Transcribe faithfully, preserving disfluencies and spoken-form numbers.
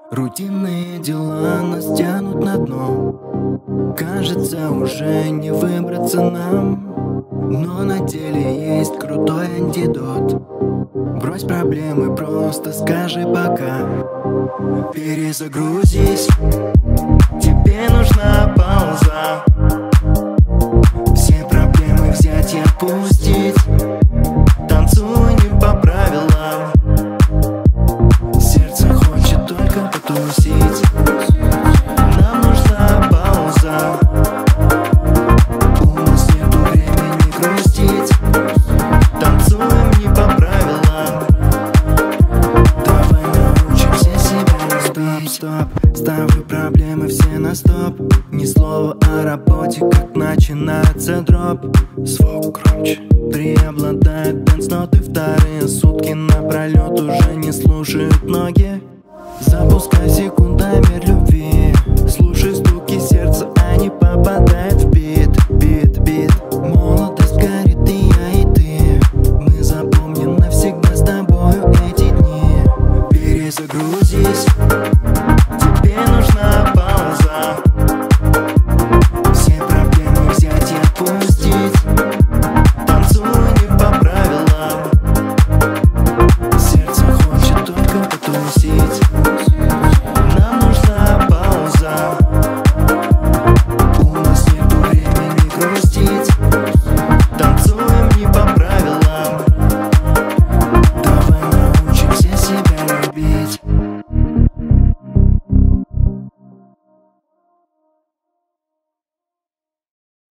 Рутинные дела нас тянут на дно. Кажется, уже не выбраться нам, но на деле есть крутой антидот. Брось проблемы, просто скажи пока. Перезагрузись, тебе нужна пауза. Все проблемы взять и отпустить. Танцуй не по правилам. Сердце хочет только потусить. Нам нужна пауза. У нас нету времени грустить. Танцуем не по правилам. Давай научимся себя любить. Стоп, стоп, ставлю проблемы все на стоп. Ни слова о работе, как начинается дроп. Звук громче. Преобладает дэнс-ноты, вторые сутки напролет уже не слушают ноги. Запускай секунду.